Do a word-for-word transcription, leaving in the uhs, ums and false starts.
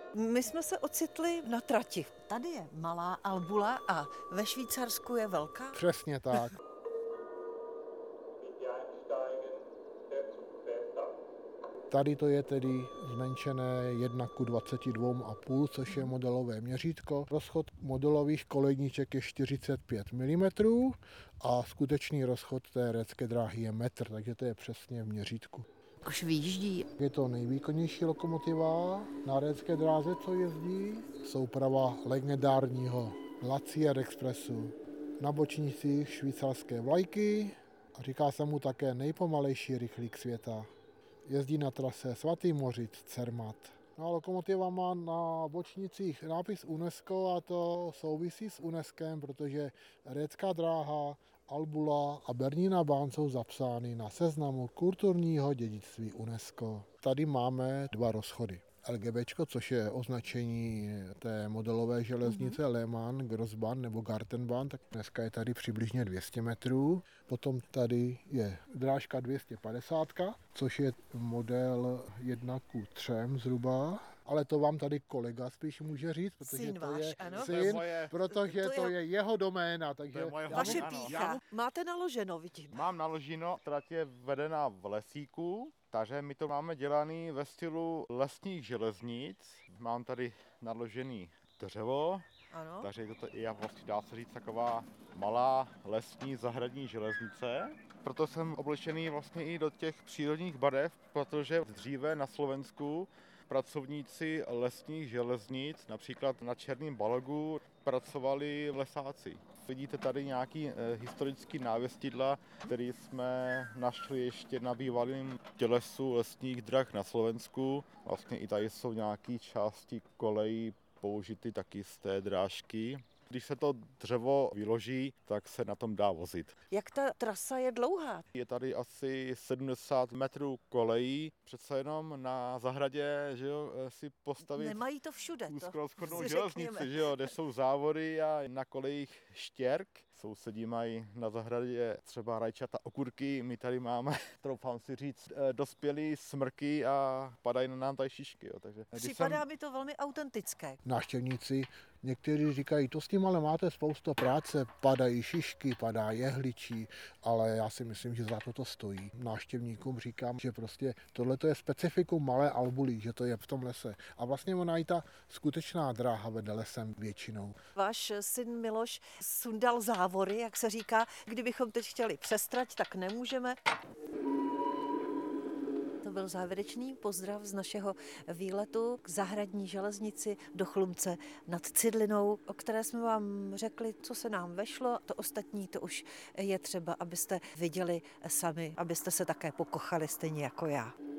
My jsme se ocitli na trati. Tady je malá Albula a ve Švýcarsku je velká. Přesně tak. Tady to je tedy zmenšené jedna ku dvaceti dvěma a půl, což je modelové měřítko. Rozchod modelových kolejníček je čtyřicet pět milimetrů a skutečný rozchod té récké dráhy je metr, takže to je přesně v měřítku. Už vyjíždí. Je to nejvýkonnější lokomotiva na récké dráze, co jezdí. Souprava legendárního Lacier Expressu. Na bočnicích švýcarské vlajky a říká se mu také nejpomalejší rychlík světa. Jezdí na trase Svatý Mořic, Cermat. No a lokomotiva má na bočnicích nápis UNESCO a to souvisí s UNESCem, protože récká dráha, Albula a Bernina Bahn jsou zapsány na seznamu kulturního dědictví UNESCO. Tady máme dva rozchody. LGBčko, což je označení té modelové železnice mm-hmm. Lehmann, Grossbahn nebo Gartenbahn, tak dneska je tady přibližně dvě stě metrů. Potom tady je drážka dvě stě padesát, což je model jedna ku třem zhruba, ale to vám tady kolega spíš může říct, protože syn to váš, je ano? syn, To je moje, protože to je, to je jeho doména. Takže to je moje Vaše ano. pícha. Máte naloženo, vidím. Mám naloženo, trať je vedená v lesíku, takže my to máme dělaný ve stylu lesních železnic. Mám tady naložený dřevo, Ano. takže to je vlastně, dá se říct, taková malá lesní zahradní železnice. Proto jsem oblečený vlastně i do těch přírodních barev, protože dříve na Slovensku pracovníci lesních železnic, například na Černém Balogu, pracovali lesáci. Vidíte tady nějaký e, historický návěstidla, který jsme našli ještě na bývalém tělesu lesních drah na Slovensku. Vlastně i tady jsou nějaké části kolejí použity taky z té drážky. Když se to dřevo vyloží, tak se na tom dá vozit. Jak ta trasa je dlouhá? Je tady asi sedmdesát metrů kolejí, přece jenom na zahradě, že jo, si postavit Nemají to všude, to úzkorozchodnou si železnici, řekněme. že jo, kde jsou závory a na kolejích štěrk. Sousedí mají na zahradě třeba rajčata, okurky, my tady máme, troufám si říct, dospělí smrky a padají na nám tady šišky. Jo, takže Připadá jsem... mi to velmi autentické. Návštěvníci někteří říkají, to s tím ale máte spoustu práce, padají šišky, padá jehličí, ale já si myslím, že za to to stojí. Návštěvníkům říkám, že prostě tohle je specifikum Malé Albuly, že to je v tom lese. A vlastně ona i ta skutečná dráha vede lesem většinou. Váš syn Miloš sundal závory, jak se říká, kdybychom teď chtěli přestrať, tak nemůžeme. To byl závěrečný pozdrav z našeho výletu k zahradní železnici do Chlumce nad Cidlinou, o které jsme vám řekli, co se nám vešlo. To ostatní, to už je třeba, abyste viděli sami, abyste se také pokochali stejně jako já.